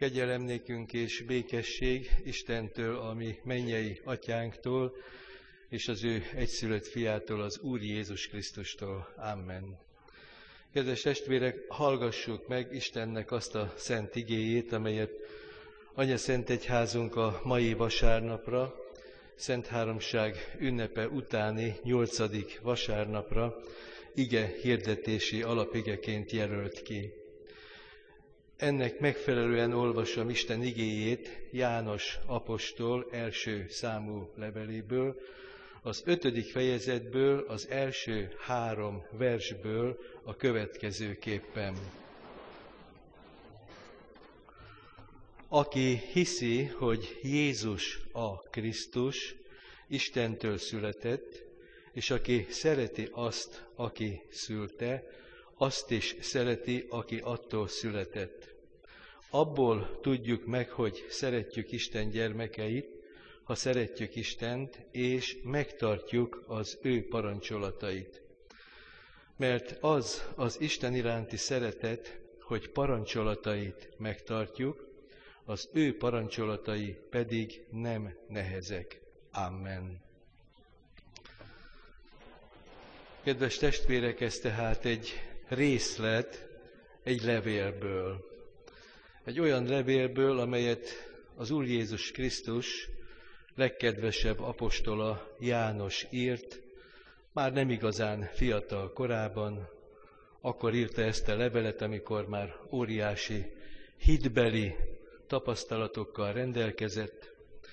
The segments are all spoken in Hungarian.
Kegyelem nékünk és békesség Istentől, a mi mennyei atyánktól, és az ő egyszülött fiától, az Úr Jézus Krisztustól. Amen. Kedves testvérek, hallgassuk meg Istennek azt a szent igéjét, amelyet Anyaszentegyházunk a mai vasárnapra, Szent Háromság ünnepe utáni 8. vasárnapra ige hirdetési alapigeként jelölt ki. Ennek megfelelően olvasom Isten igéjét János apostol első számú leveléből, az 5. fejezetből, az első 3 versből a következőképpen. Aki hiszi, hogy Jézus a Krisztus, Istentől született, és aki szereti azt, aki szülte, azt is szereti, aki attól született. Abból tudjuk meg, hogy szeretjük Isten gyermekeit, ha szeretjük Istent, és megtartjuk az ő parancsolatait. Mert az Isten iránti szeretet, hogy parancsolatait megtartjuk, az ő parancsolatai pedig nem nehezek. Amen. Kedves testvérek, ez tehát egy részlet egy levélből. Egy olyan levélből, amelyet az Úr Jézus Krisztus legkedvesebb apostola János írt, már nem igazán fiatal korában. Akkor írta ezt a levelet, amikor már óriási hitbeli tapasztalatokkal rendelkezett,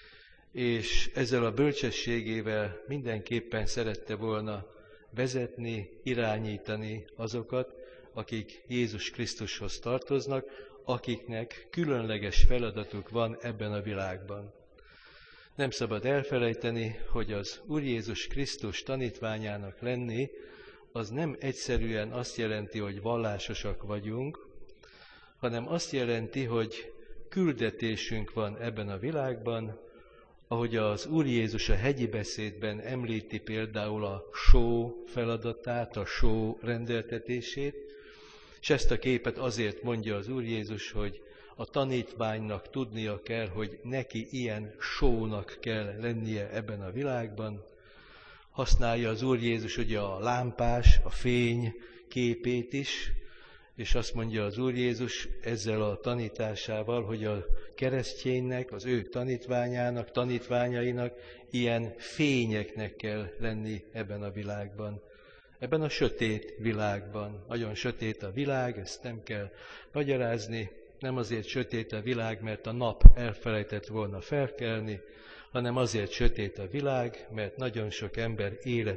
és ezzel a bölcsességével mindenképpen szerette volna vezetni, irányítani azokat, akik Jézus Krisztushoz tartoznak, akiknek különleges feladatuk van ebben a világban. Nem szabad elfelejteni, hogy az Úr Jézus Krisztus tanítványának lenni, az nem egyszerűen azt jelenti, hogy vallásosak vagyunk, hanem azt jelenti, hogy küldetésünk van ebben a világban, ahogy az Úr Jézus a hegyi beszédben említi például a só feladatát, a só rendeltetését, és ezt a képet azért mondja az Úr Jézus, hogy a tanítványnak tudnia kell, hogy neki ilyen sónak kell lennie ebben a világban. Használja az Úr Jézus ugye a lámpás, a fény képét is, és azt mondja az Úr Jézus ezzel a tanításával, hogy a kereszténynek, az ő tanítványainak ilyen fényeknek kell lenni ebben a világban. Ebben a sötét világban. Nagyon sötét a világ, ezt nem kell magyarázni. Nem azért sötét a világ, mert a nap elfelejtett volna felkelni, hanem azért sötét a világ, mert nagyon sok ember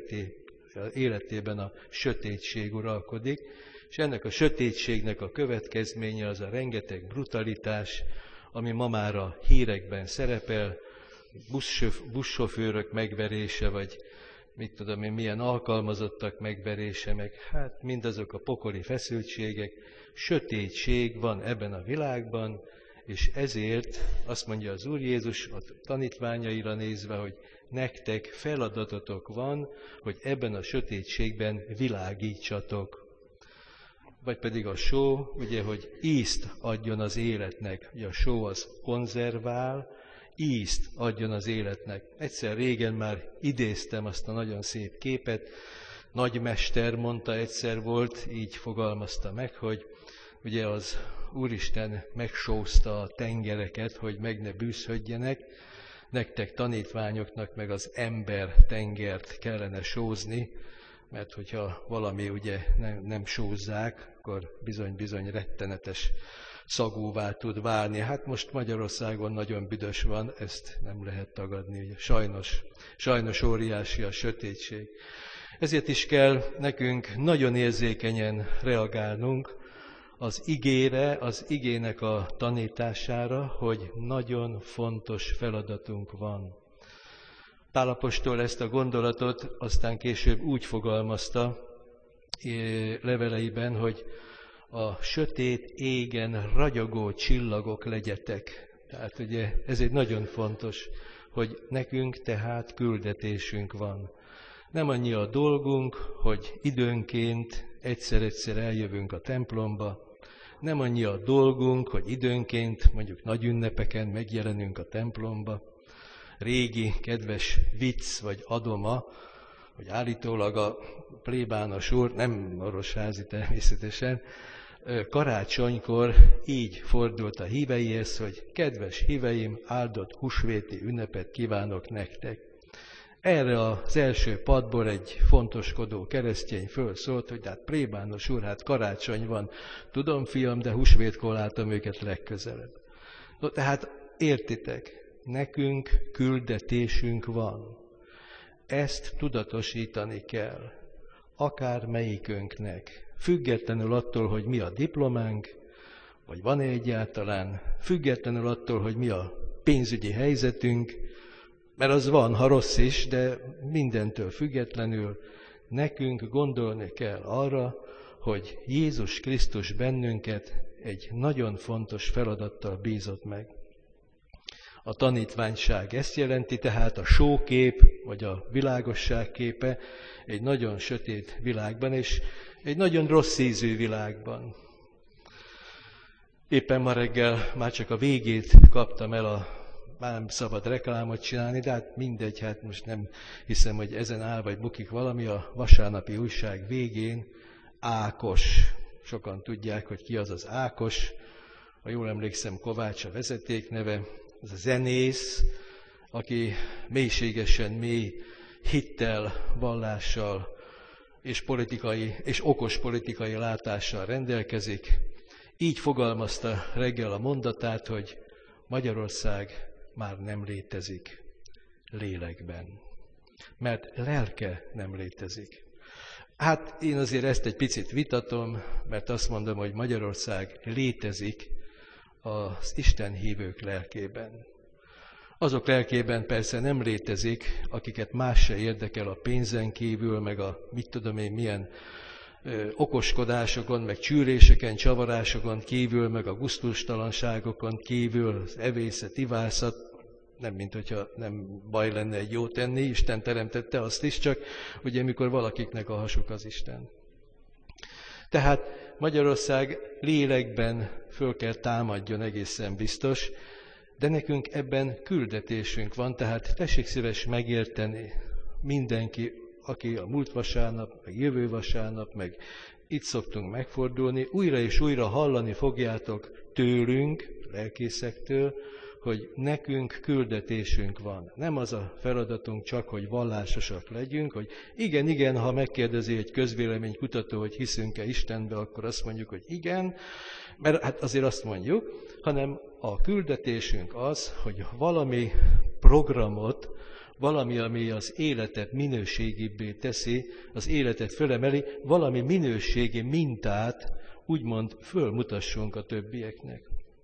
életében a sötétség uralkodik, és ennek a sötétségnek a következménye az a rengeteg brutalitás, ami ma már a hírekben szerepel, buszsofőrök megverése, vagy mit tudom én, milyen alkalmazottak megverése, meg hát mindazok a pokoli feszültségek, sötétség van ebben a világban, és ezért azt mondja az Úr Jézus a tanítványaira nézve, hogy nektek feladatotok van, hogy ebben a sötétségben világítsatok. Vagy pedig a só, ugye, hogy ízt adjon az életnek. Ugye a só az konzervál, ízt adjon az életnek. Egyszer régen már idéztem azt a nagyon szép képet, nagymester mondta egyszer volt, így fogalmazta meg, hogy ugye az Úristen megsózta a tengereket, hogy meg ne bűzhödjenek, nektek tanítványoknak meg az ember tengert kellene sózni, mert hogyha valami ugye nem sózzák, akkor bizony rettenetes szagúvá tud válni. Hát most Magyarországon nagyon büdös van, ezt nem lehet tagadni, ugye. Sajnos óriási a sötétség. Ezért is kell nekünk nagyon érzékenyen reagálnunk az igére, az igének a tanítására, hogy nagyon fontos feladatunk van. Pál apostol ezt a gondolatot aztán később úgy fogalmazta leveleiben, hogy a sötét égen ragyogó csillagok legyetek. Tehát ugye ez egy nagyon fontos, hogy nekünk tehát küldetésünk van. Nem annyi a dolgunk, hogy időnként egyszer-egyszer eljövünk a templomba, Nem annyi a dolgunk, hogy időnként, mondjuk nagy ünnepeken megjelenünk a templomba. Régi, kedves vicc vagy adoma, hogy állítólag a plébános úr, nem Marosházi természetesen, karácsonykor így fordult a híveihez, hogy kedves híveim, áldott húsvéti ünnepet kívánok nektek. Erre az első padból egy fontoskodó keresztény fölszólt, hogy hát plébános úr, hát karácsony van, tudom fiam, de húsvétkor látom őket legközelebb. No, tehát értitek, nekünk küldetésünk van. Ezt tudatosítani kell, akár melyikünknek. Függetlenül attól, hogy mi a diplománk, vagy van-e egyáltalán, függetlenül attól, hogy mi a pénzügyi helyzetünk, mert az van, ha rossz is, de mindentől függetlenül nekünk gondolni kell arra, hogy Jézus Krisztus bennünket egy nagyon fontos feladattal bízott meg. A tanítványság ezt jelenti, tehát a sókép, vagy a világosság képe egy nagyon sötét világban, és egy nagyon rossz ízű világban. Éppen ma reggel már csak a végét kaptam el, már nem szabad reklámot csinálni, de hát mindegy, hát most nem hiszem, hogy ezen áll vagy bukik valami, a vasárnapi újság végén Ákos. Sokan tudják, hogy ki az az Ákos, ha jól emlékszem, Kovács a vezetékneve, az a zenész, aki mélységesen mély hittel, vallással és okos politikai látással rendelkezik. Így fogalmazta reggel a mondatát, hogy Magyarország már nem létezik lélekben, mert lelke nem létezik. Hát én azért ezt egy picit vitatom, mert azt mondom, hogy Magyarország létezik az Isten hívők lelkében. Azok lelkében persze nem létezik, akiket más se érdekel a pénzen kívül, meg a mit tudom én milyen okoskodásokon, meg csűréseken, csavarásokon kívül, meg a gusztustalanságokon kívül, az evészet, ivászat, nem mint hogyha nem baj lenne egy jót tenni, Isten teremtette azt is, csak ugye mikor valakiknek a hasuk az Isten. Tehát Magyarország lélekben föl kell támadjon, egészen biztos, de nekünk ebben küldetésünk van, tehát tessék szíves megérteni mindenki, aki a múlt vasárnap, meg jövő vasárnap, meg itt szoktunk megfordulni, újra és újra hallani fogjátok tőlünk, lelkészektől, hogy nekünk küldetésünk van. Nem az a feladatunk csak, hogy vallásosak legyünk, hogy igen, ha megkérdezi egy közvéleménykutató, hogy hiszünk-e Istenbe, akkor azt mondjuk, hogy igen, mert hát azért azt mondjuk, hanem a küldetésünk az, hogy valami programot, valami, ami az életet minőségibbé teszi, az életet fölemeli, valami minőségi mintát úgymond fölmutassunk a többieknek.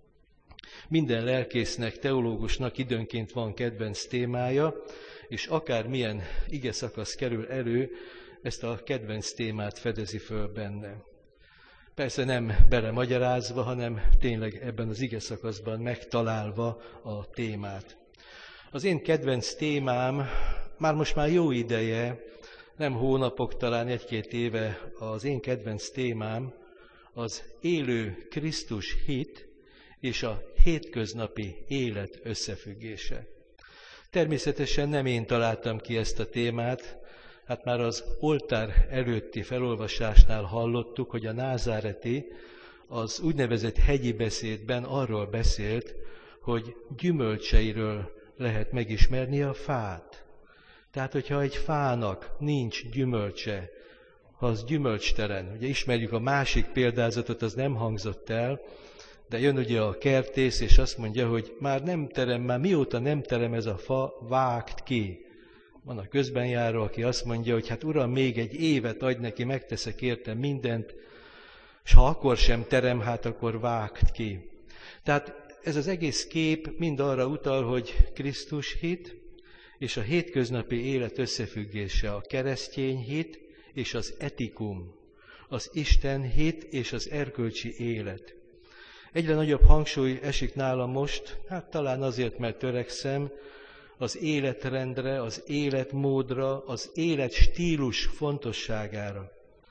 Minden lelkésznek, teológusnak időnként van kedvenc témája, és akármilyen igeszakasz kerül elő, ezt a kedvenc témát fedezi föl benne. Persze nem belemagyarázva, hanem tényleg ebben az igeszakaszban megtalálva a témát. Az én kedvenc témám most már jó ideje, nem hónapok, talán 1-2 éve az én kedvenc témám az élő Krisztus hit és a hétköznapi élet összefüggése. Természetesen nem én találtam ki ezt a témát, hát már az oltár előtti felolvasásnál hallottuk, hogy a názáreti az úgynevezett hegyi beszédben arról beszélt, hogy gyümölcseiről lehet megismerni a fát. Tehát, hogyha egy fának nincs gyümölcse, ha az gyümölcstelen, ugye ismerjük a másik példázatot, az nem hangzott el, de jön ugye a kertész, és azt mondja, hogy már mióta nem terem ez a fa, vágd ki. Van a közbenjáró, aki azt mondja, hogy hát uram, még egy évet adj neki, megteszek érte mindent, és ha akkor sem terem, hát akkor vágd ki. Tehát ez az egész kép mind arra utal, hogy Krisztus hit és a hétköznapi élet összefüggése, a keresztény hit és az etikum, az Isten hit és az erkölcsi élet. Egyre nagyobb hangsúly esik nálam most, hát talán azért, mert törekszem, az életrendre, az életmódra, az életstílus fontosságára.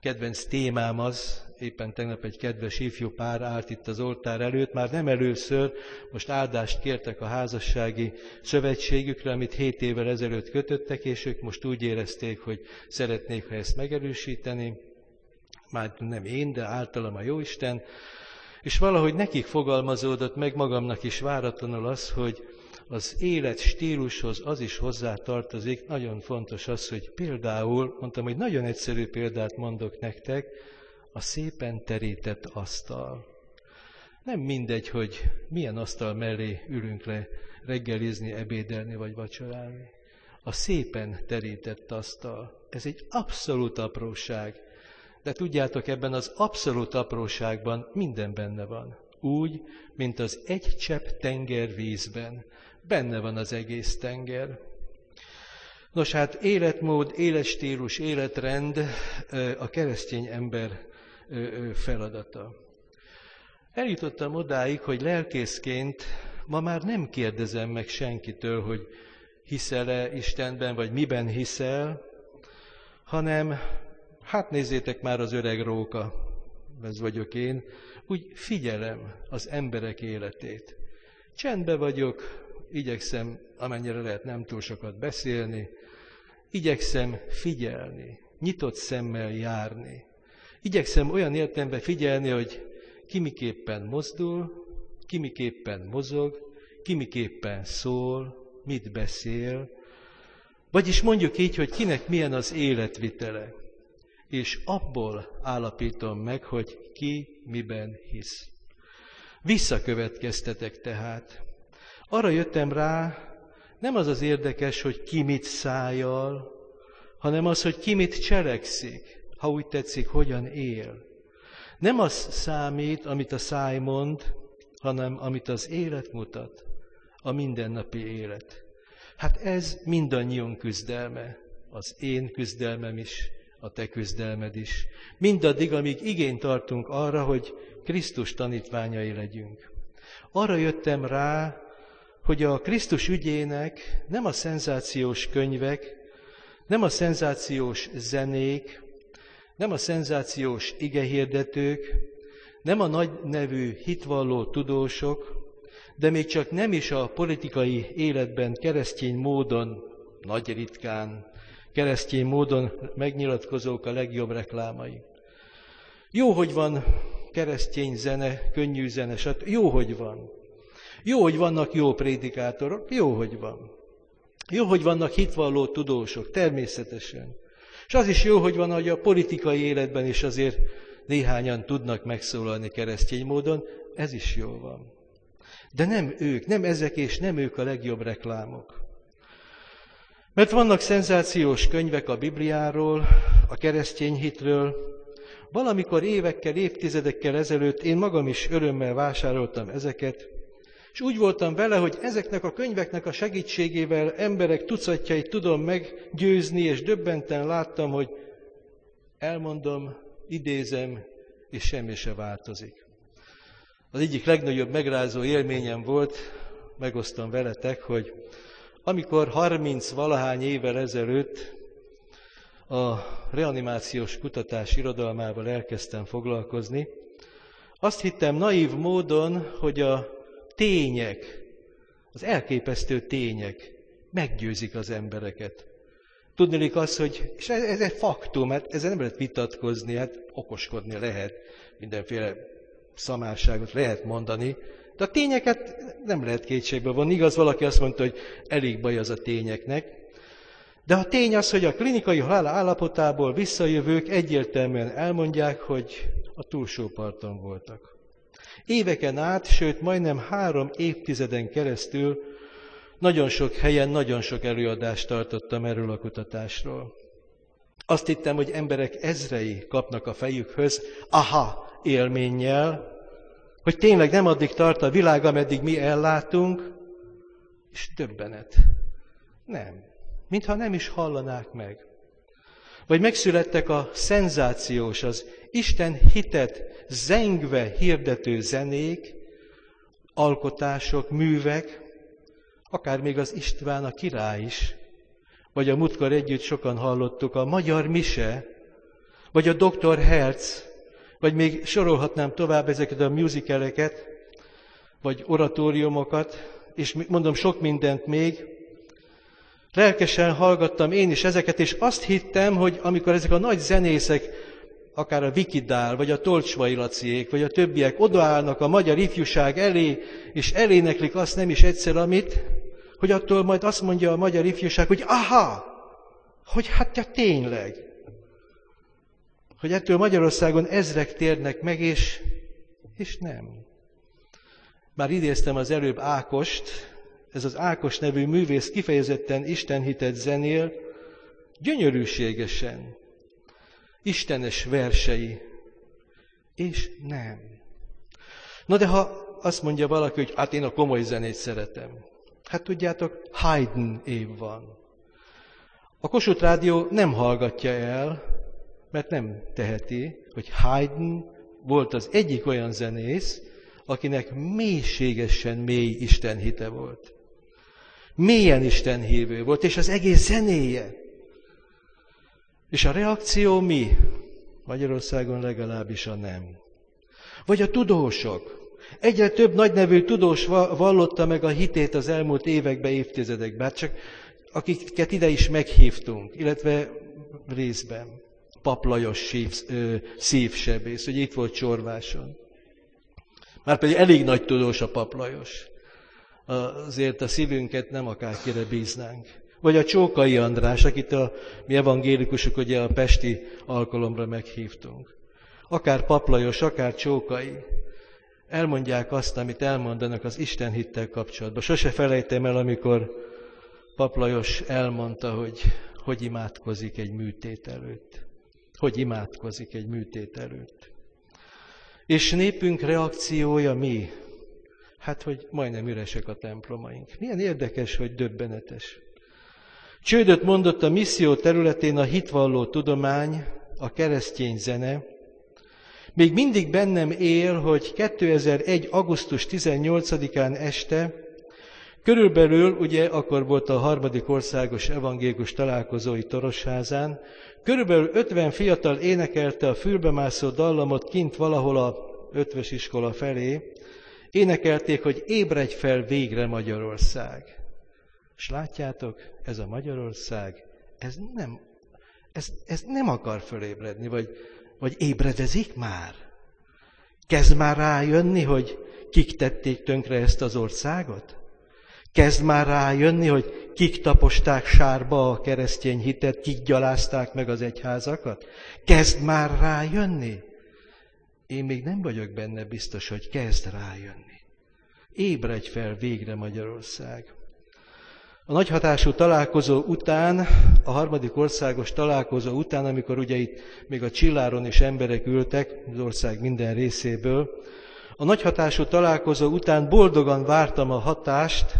kedvenc témám az, éppen tegnap egy kedves ifjú pár állt itt az oltár előtt, már nem először, most áldást kértek a házassági szövetségükre, amit 7 évvel ezelőtt kötöttek, és ők most úgy érezték, hogy szeretnék, ha ezt megerősíteni, már nem én, de általam a Jóisten, és valahogy nekik fogalmazódott meg magamnak is váratlanul az, hogy az élet stílushoz az is hozzátartozik, nagyon fontos az, hogy például, mondtam, hogy nagyon egyszerű példát mondok nektek, a szépen terített asztal. Nem mindegy, hogy milyen asztal mellé ülünk le reggelizni, ebédelni vagy vacsorálni. A szépen terített asztal, ez egy abszolút apróság. De tudjátok, ebben az abszolút apróságban minden benne van. Úgy, mint az egy csepp tenger vízben. Benne van az egész tenger. Nos hát életmód, életstílus, életrend a keresztény ember feladata. Eljutottam odáig, hogy lelkészként ma már nem kérdezem meg senkitől, hogy hiszel-e Istenben, vagy miben hiszel, hanem hát nézzétek már az öreg róka, ez vagyok én, úgy figyelem az emberek életét. Csendben vagyok, igyekszem, amennyire lehet nem túl sokat beszélni, igyekszem figyelni, nyitott szemmel járni. Igyekszem olyan értelemben figyelni, hogy ki miképpen mozdul, ki miképpen mozog, ki miképpen szól, mit beszél, vagyis mondjuk így, hogy kinek milyen az életvitele. És abból állapítom meg, hogy ki miben hisz. Visszakövetkeztetek tehát. Arra jöttem rá, nem az az érdekes, hogy ki mit szájjal, hanem az, hogy ki mit cselekszik, ha úgy tetszik, hogyan él. Nem az számít, amit a száj mond, hanem amit az élet mutat, a mindennapi élet. Hát ez mindannyiunk küzdelme, az én küzdelmem is, a te küzdelmed is. Mindaddig, amíg igényt tartunk arra, hogy Krisztus tanítványai legyünk. Arra jöttem rá, hogy a Krisztus ügyének nem a szenzációs könyvek, nem a szenzációs zenék, nem a szenzációs igehirdetők, nem a nagy nevű hitvalló tudósok, de még csak nem is a politikai életben keresztény módon, nagy ritkán, keresztény módon megnyilatkozók a legjobb reklámai. Jó, hogy van keresztény zene, könnyű zene, jó, hogy van. Jó, hogy vannak jó prédikátorok, jó, hogy van. Jó, hogy vannak hitvalló tudósok, természetesen. És az is jó, hogy van, hogy a politikai életben is azért néhányan tudnak megszólalni keresztény módon, ez is jó van. De nem ők, nem ezek és nem ők a legjobb reklámok. Mert vannak szenzációs könyvek a Bibliáról, a keresztény hitről. Valamikor évekkel, évtizedekkel ezelőtt én magam is örömmel vásároltam ezeket, és úgy voltam vele, hogy ezeknek a könyveknek a segítségével emberek tucatjait tudom meggyőzni, és döbbenten láttam, hogy elmondom, idézem, és semmi se változik. Az egyik legnagyobb megrázó élményem volt, megosztom veletek, hogy amikor 30-valahány évvel ezelőtt a reanimációs kutatás irodalmával elkezdtem foglalkozni, azt hittem naív módon, hogy a tények, az elképesztő tények meggyőzik az embereket. Tudniillik az, hogy, és ez egy faktum, hát ezzel nem lehet vitatkozni, hát okoskodni lehet, mindenféle szamárságot lehet mondani, de a tényeket nem lehet kétségbe vonni. Igaz, valaki azt mondta, hogy elég baj az a tényeknek, de a tény az, hogy a klinikai halál állapotából visszajövők egyértelműen elmondják, hogy a túlsó parton voltak. Éveken át, sőt majdnem 3 évtizeden keresztül nagyon sok helyen, nagyon sok előadást tartottam erről a kutatásról. Azt hittem, hogy emberek ezrei kapnak a fejükhöz, aha élménnyel, hogy tényleg nem addig tart a világ, ameddig mi ellátunk, és döbbenet. Nem. Mintha nem is hallanák meg. Vagy megszülettek a szenzációs, az Isten hitet zengve hirdető zenék, alkotások, művek, akár még az István a király is, vagy a múltkor együtt sokan hallottuk a magyar mise, vagy a Dr. Herz, vagy még sorolhatnám tovább ezeket a musicaleket, vagy oratóriumokat, és mondom sok mindent még. Lelkesen hallgattam én is ezeket, és azt hittem, hogy amikor ezek a nagy zenészek, akár a Viki Dál, vagy a Tolcsvai Laciék, vagy a többiek odaállnak a magyar ifjúság elé, és eléneklik azt nem is egyszer, amit, hogy attól majd azt mondja a magyar ifjúság, hogy aha, hogy hát ja tényleg, hogy ettől Magyarországon ezrek térnek meg, és nem. Már idéztem az előbb Ákost, ez az Ákos nevű művész kifejezetten istenhitet zenél, gyönyörűségesen, istenes versei, és nem. Na de ha azt mondja valaki, hogy hát én a komoly zenét szeretem, hát tudjátok, Haydn év van. A Kossuth Rádió nem hallgatja el, mert nem teheti, hogy Haydn volt az egyik olyan zenész, akinek mélységesen mély istenhite volt. Mélyen istenhívő volt, és az egész zenéje. És a reakció mi? Magyarországon legalábbis a nem. Vagy a tudósok. Egyre több nagynevű tudós vallotta meg a hitét az elmúlt években, évtizedekben, csak akiket ide is meghívtunk, illetve részben. Pap Lajos szívsebész, hogy itt volt Csorváson. Márpedig elég nagy tudós a Pap Lajos. Azért a szívünket nem akárkire bíznánk. Vagy a Csókai András, akit mi evangélikusok ugye a pesti alkalomra meghívtunk. Akár Pap Lajos, akár Csókai. Elmondják azt, amit elmondanak az Istenhittel kapcsolatban. Sose felejtem el, amikor Pap Lajos elmondta, hogy imádkozik egy műtét előtt. Hogy imádkozik egy műtét előtt. És népünk reakciója mi? Hát, hogy majdnem üresek a templomaink. Milyen érdekes, hogy döbbenetes. Csődöt mondott a misszió területén a hitvalló tudomány, a keresztény zene. Még mindig bennem él, hogy 2001. augusztus 18-án este, körülbelül, ugye akkor volt a 3. országos evangélikus találkozói Torosházán, körülbelül 50 fiatal énekelte a fülbemászó dallamot kint valahol a Ötvös iskola felé. Énekelték, hogy ébredj fel végre Magyarország. És látjátok, ez a Magyarország, ez nem akar fölébredni, vagy ébredezik már? Kezd már rájönni, hogy kik tették tönkre ezt az országot? Kezd már rájönni, hogy kik taposták sárba a keresztény hitet, kik gyalázták meg az egyházakat? Kezd már rájönni? Én még nem vagyok benne biztos, hogy kezd rájönni. Ébredj fel végre Magyarország. A nagyhatású találkozó után, a 3. országos találkozó után, amikor ugye itt még a Csilláron is emberek ültek, az ország minden részéből, a nagyhatású találkozó után boldogan vártam a hatást,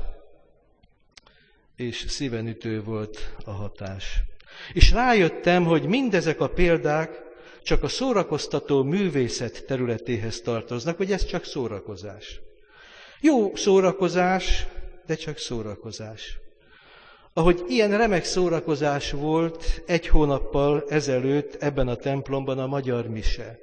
és szívenütő volt a hatás. És rájöttem, hogy mindezek a példák csak a szórakoztató művészet területéhez tartoznak, vagy ez csak szórakozás. Jó szórakozás, de csak szórakozás. Ahogy ilyen remek szórakozás volt 1 hónappal ezelőtt ebben a templomban a magyar mise.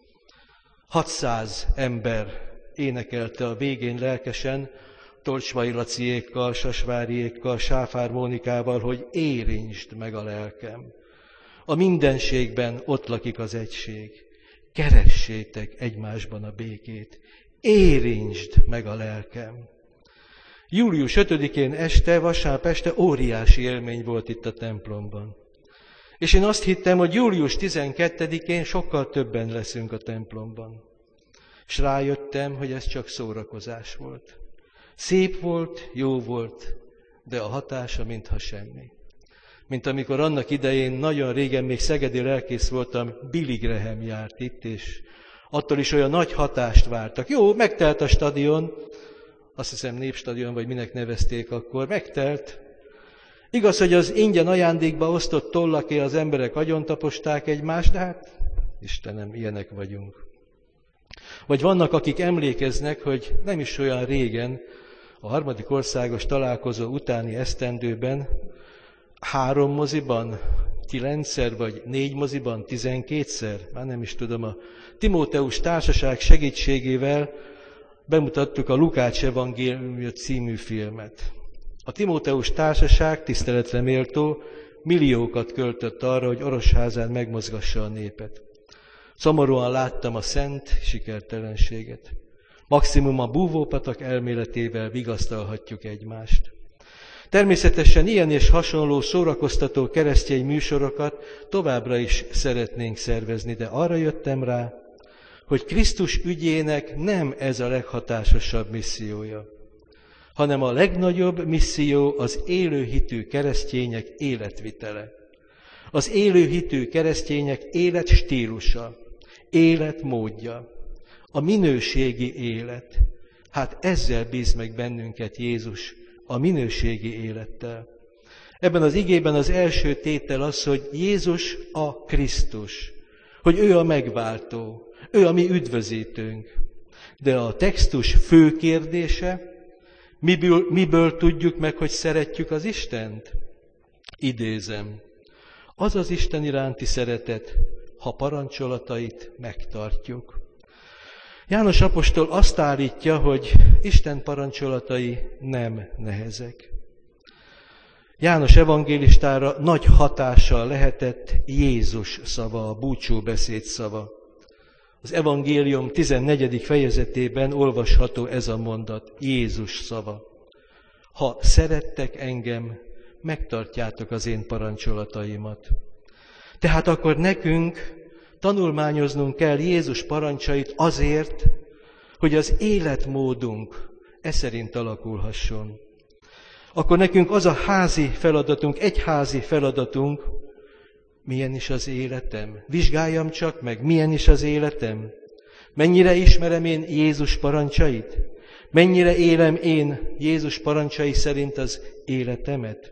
600 ember énekelte a végén lelkesen, Tolcsvai Laciékkal, Sasváriékkal, Sáfár Mónikával, hogy érintsd meg a lelkem. A mindenségben ott lakik az egység. Keressétek egymásban a békét. Érintsd meg a lelkem. Július 5-én este, vasárnap este óriási élmény volt itt a templomban. És én azt hittem, hogy július 12-én sokkal többen leszünk a templomban. És rájöttem, hogy ez csak szórakozás volt. Szép volt, jó volt, de a hatása mintha semmi. Mint amikor annak idején, nagyon régen még szegedi lelkész voltam, Billy Graham járt itt, és attól is olyan nagy hatást vártak. Jó, megtelt a stadion, azt hiszem Népstadion, vagy minek nevezték akkor, megtelt. Igaz, hogy az ingyen ajándékba osztott tollaké az emberek agyontaposták egymást, de hát Istenem, ilyenek vagyunk. Vagy vannak, akik emlékeznek, hogy nem is olyan régen, a 3. országos találkozó utáni esztendőben 3 moziban 9-szer, vagy 4 moziban 12-szer, már nem is tudom, a Timóteus Társaság segítségével bemutattuk a Lukács Evangéliumja című filmet. A Timóteus Társaság, tiszteletre méltó, milliókat költött arra, hogy Orosházán megmozgassa a népet. Szomorúan láttam a szent sikertelenséget. Maximum a búvópatak elméletével vigasztalhatjuk egymást. Természetesen ilyen és hasonló szórakoztató keresztény műsorokat továbbra is szeretnénk szervezni, de arra jöttem rá, hogy Krisztus ügyének nem ez a leghatásosabb missziója, hanem a legnagyobb misszió az élőhitű keresztények életvitele. Az élőhitű keresztények életstílusa, életmódja, a minőségi élet. Hát ezzel bíz meg bennünket Jézus, a minőségi élettel. Ebben az igében az első tétel az, hogy Jézus a Krisztus, hogy ő a megváltó, ő a mi üdvözítőnk. De a textus fő kérdése, miből tudjuk meg, hogy szeretjük az Istent? Idézem, az az Isten iránti szeretet, ha parancsolatait megtartjuk. János apostol azt állítja, hogy Isten parancsolatai nem nehezek. János evangélistára nagy hatással lehetett Jézus szava, a búcsúbeszéd szava. Az evangélium 14. fejezetében olvasható ez a mondat, Jézus szava. Ha szerettek engem, megtartjátok az én parancsolataimat. Tehát akkor nekünk tanulmányoznunk kell Jézus parancsait azért, hogy az életmódunk szerint alakulhasson. Akkor nekünk az a házi feladatunk, egyházi feladatunk, milyen is az életem? Vizsgáljam csak meg, milyen is az életem? Mennyire ismerem én Jézus parancsait? Mennyire élem én Jézus parancsai szerint az életemet?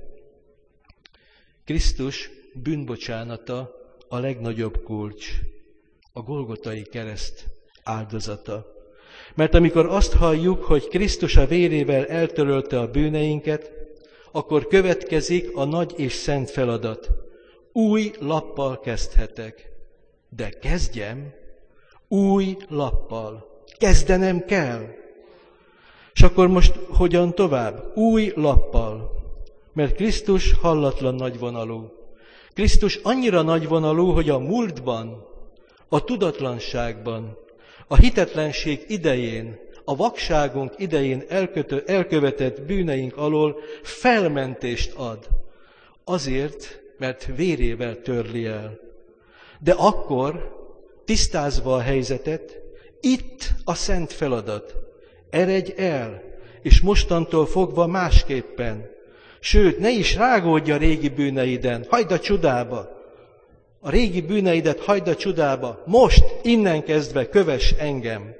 Krisztus bűnbocsánata a legnagyobb kulcs, a Golgotai kereszt áldozata. Mert amikor azt halljuk, hogy Krisztus a vérével eltörölte a bűneinket, akkor következik a nagy és szent feladat. Új lappal kezdhetek. De kezdjem új lappal. Kezdenem kell. És akkor most hogyan tovább? Új lappal. Mert Krisztus hallatlan nagyvonalú. Krisztus annyira nagyvonalú, hogy a múltban, a tudatlanságban, a hitetlenség idején, a vakságunk idején elkövetett bűneink alól felmentést ad. Azért, mert vérével törli el. De akkor, tisztázva a helyzetet, itt a szent feladat. Eredj el, és mostantól fogva másképpen. Sőt, ne is rágódj a régi bűneiden, hagyd a csudába. A régi bűneidet hagyd a csudába. Most, innen kezdve kövess engem.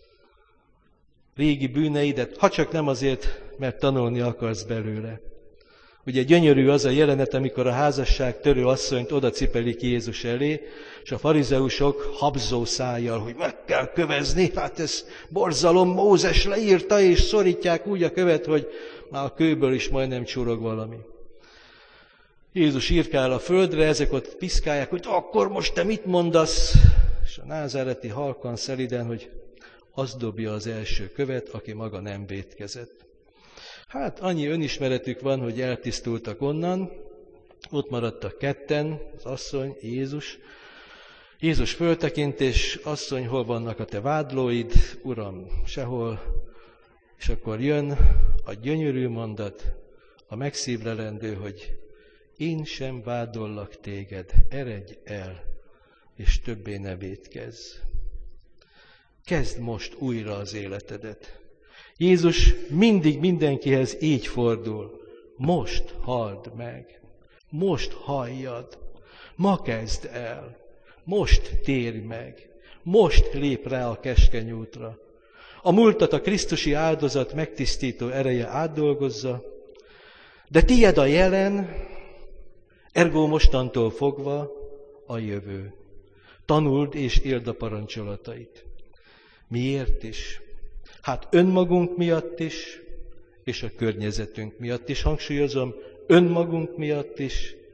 Régi bűneidet, ha csak nem azért, mert tanulni akarsz belőle. Ugye gyönyörű az a jelenet, amikor a házasságtörő asszonyt oda cipelik Jézus elé, és a farizeusok habzó szájjal, hogy meg kell kövezni, hát ez borzalom, Mózes leírta, és szorítják úgy a követ, hogy már a kőből is majdnem csurog valami. Jézus írkál a földre, ezek ott piszkálják, hogy akkor most te mit mondasz? És a názáreti halkan szeliden, hogy az dobja az első követ, aki maga nem vétkezett. Hát annyi önismeretük van, hogy eltisztultak onnan, ott maradtak ketten, az asszony, Jézus. Jézus föltekint, és asszony, hol vannak a te vádlóid? Uram, sehol. És akkor jön a gyönyörű mondat, a megszívlelendő, hogy én sem vádollak téged, eredj el, és többé ne vétkezz. Kezdd most újra az életedet. Jézus mindig mindenkihez így fordul. Most halld meg, most halljad, ma kezd el, most térj meg, most lép rá a keskeny útra. A múltat a krisztusi áldozat megtisztító ereje átdolgozza, de tied a jelen, ergo mostantól fogva a jövő. Tanuld és éld a parancsolatait. Miért is? Hát önmagunk miatt is, és a környezetünk miatt is, hangsúlyozom, önmagunk miatt is,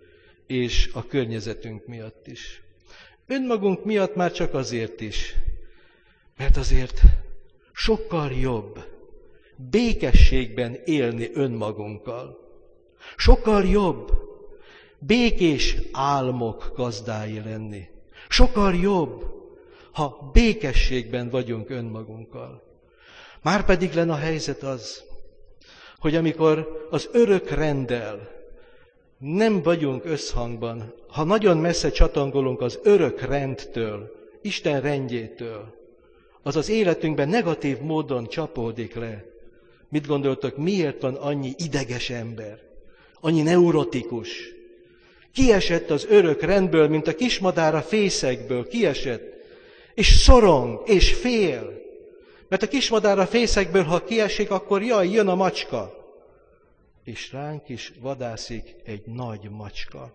és a környezetünk miatt is. Önmagunk miatt már csak azért is, mert azért sokkal jobb békességben élni önmagunkkal. Sokkal jobb békés álmok gazdái lenni. Sokkal jobb, ha békességben vagyunk önmagunkkal. Márpedig lenne a helyzet az, hogy amikor az örök renddel nem vagyunk összhangban, ha nagyon messze csatangolunk az örök rendtől, Isten rendjétől, az az életünkben negatív módon csapódik le. Mit gondoltok, miért van annyi ideges ember, annyi neurotikus? Kiesett az örök rendből, mint a kismadár a fészekből, kiesett, és szorong, és fél. Mert a kismadár a fészekből, ha kiesik, akkor jaj, jön a macska. És ránk is vadászik egy nagy macska.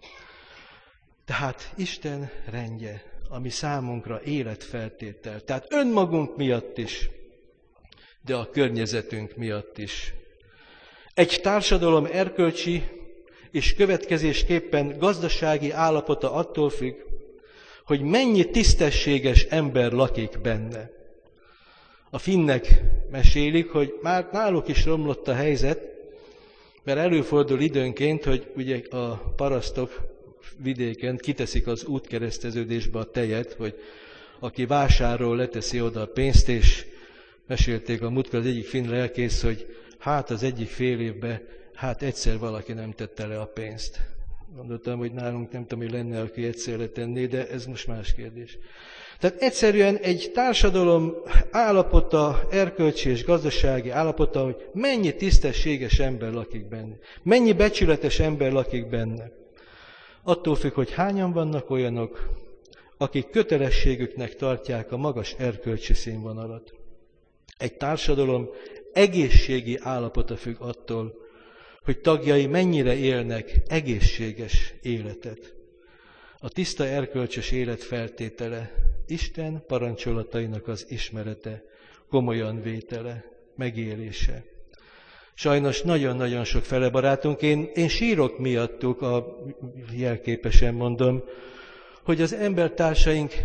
Tehát Isten rendje, ami számunkra életfeltétel. Tehát önmagunk miatt is, de a környezetünk miatt is. Egy társadalom erkölcsi és következésképpen gazdasági állapota attól függ, hogy mennyi tisztességes ember lakik benne. A finnek mesélik, hogy már náluk is romlott a helyzet, mert előfordul időnként, hogy ugye a parasztok vidéken kiteszik az útkereszteződésbe a tejet, hogy aki vásárol, leteszi oda a pénzt, és mesélték a múltkor az egyik finn lelkész, hogy hát az egyik fél évben, hát egyszer valaki nem tette le a pénzt. Gondoltam, hogy nálunk nem tudom, hogy lenne, aki egyszerre tenné, de ez most más kérdés. Tehát egyszerűen egy társadalom állapota, erkölcsi és gazdasági állapota, hogy mennyi tisztességes ember lakik benne, mennyi becsületes ember lakik benne. Attól függ, hogy hányan vannak olyanok, akik kötelességüknek tartják a magas erkölcsi színvonalat. Egy társadalom egészségi állapota függ attól, hogy tagjai mennyire élnek egészséges életet. A tiszta erkölcsös élet feltétele Isten parancsolatainak az ismerete, komolyan vétele, megélése. Sajnos nagyon-nagyon sok fele barátunk, én sírok miattuk, jelképesen mondom, hogy az embertársaink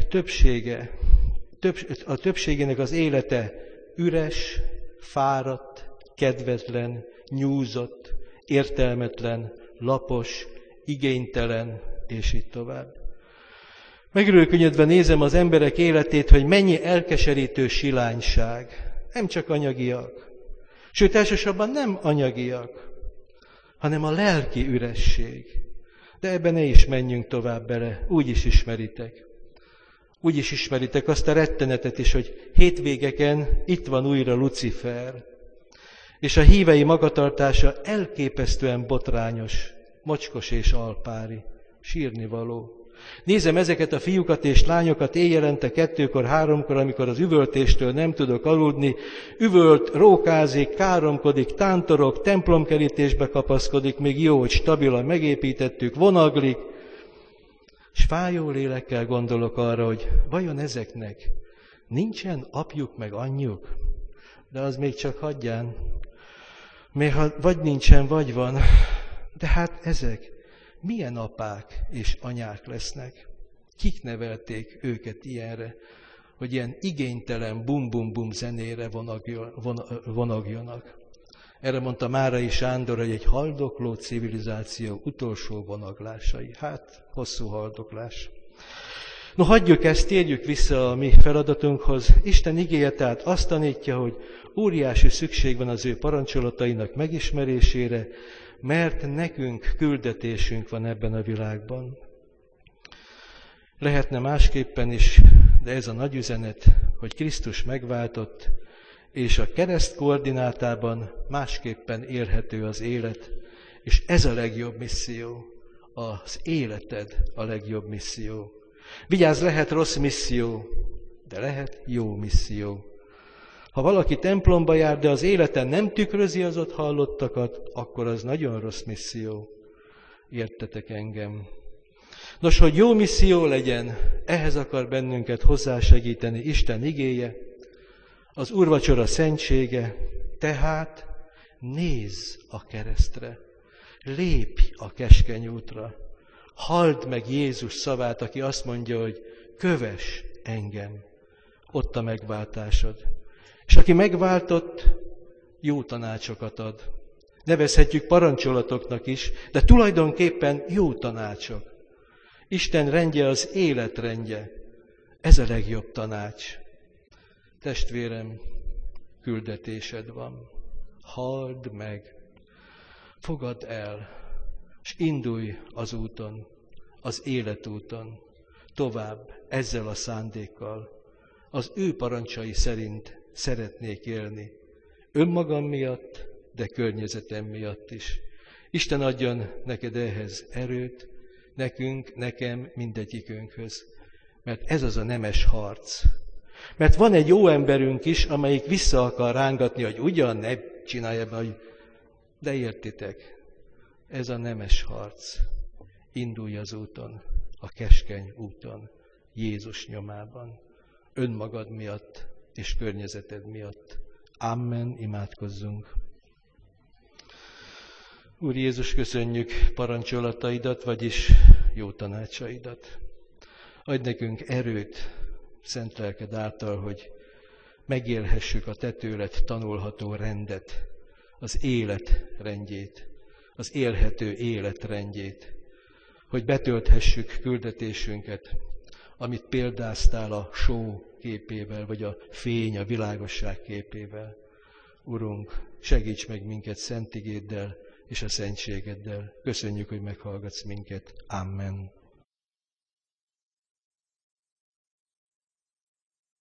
többségének az élete üres, fáradt, kedvetlen, nyúzott, értelmetlen, lapos, igénytelen, és így tovább. Megrőkönyödve nézem az emberek életét, hogy mennyi elkeserítő silányság. Nem csak anyagiak. Sőt, elsősorban nem anyagiak, hanem a lelki üresség. De ebben ne is menjünk tovább bele, úgy is ismeritek. Úgy is ismeritek azt a rettenetet is, hogy hétvégeken itt van újra Lucifer, és a hívei magatartása elképesztően botrányos, mocskos és alpári, sírnivaló. Nézem ezeket a fiúkat és lányokat éjjelente 2-kor, 3-kor, amikor az üvöltéstől nem tudok aludni, üvölt, rókázik, káromkodik, tántorog, templomkerítésbe kapaszkodik, még jó, hogy stabilan megépítettük, vonaglik, és fájó lélekkel gondolok arra, hogy vajon ezeknek nincsen apjuk meg anyjuk? De az még csak hagyján. Még ha vagy nincsen, vagy van. De hát ezek milyen apák és anyák lesznek? Kik nevelték őket ilyenre, hogy ilyen igénytelen bum-bum-bum zenére vonagjanak? Erre mondta Márai Sándor, hogy egy haldokló civilizáció utolsó vonaglásai. Hát, hosszú haldoklás. No, hagyjuk ezt, térjük vissza a mi feladatunkhoz. Isten igéje tehát azt tanítja, hogy óriási szükség van az ő parancsolatainak megismerésére, mert nekünk küldetésünk van ebben a világban. Lehetne másképpen is, de ez a nagy üzenet, hogy Krisztus megváltott, és a kereszt koordinátában másképpen élhető az élet, és ez a legjobb misszió, az életed a legjobb misszió. Vigyázz, lehet rossz misszió, de lehet jó misszió. Ha valaki templomba jár, de az élete nem tükrözi az ott hallottakat, akkor az nagyon rossz misszió. Értetek engem? Nos, hogy jó misszió legyen, ehhez akar bennünket hozzásegíteni Isten igéje, az úrvacsora szentsége, tehát nézz a keresztre, lépj a keskeny útra, Halld meg Jézus szavát, aki azt mondja, hogy kövess engem. Ott a megváltásod. És aki megváltott, jó tanácsokat ad. Nevezhetjük parancsolatoknak is, de tulajdonképpen jó tanácsok. Isten rendje az élet rendje. Ez a legjobb tanács. Testvérem, küldetésed van. Halld meg, fogadd el, és indulj az úton, az életúton, tovább ezzel a szándékkal. Az ő parancsai szerint szeretnék élni. Önmagam miatt, de környezetem miatt is. Isten adjon neked ehhez erőt, nekünk, nekem, mindegyikünkhöz. Mert ez az a nemes harc. Mert van egy jó emberünk is, amelyik vissza akar rángatni, hogy ugyan ne csinálja, hogy de értitek, ez a nemes harc. Indulj az úton, a keskeny úton, Jézus nyomában, önmagad miatt és környezeted miatt. Amen, imádkozzunk. Úr Jézus, köszönjük parancsolataidat, vagyis jó tanácsaidat. Adj nekünk erőt, szent lelked által, hogy megélhessük a te tőled tanulható rendet, az élet rendjét, az élhető élet rendjét, hogy betölthessük küldetésünket, amit példáztál a só képével, vagy a fény, a világosság képével. Urunk, segíts meg minket szent igéddel és a szentségeddel. Köszönjük, hogy meghallgatsz minket. Amen.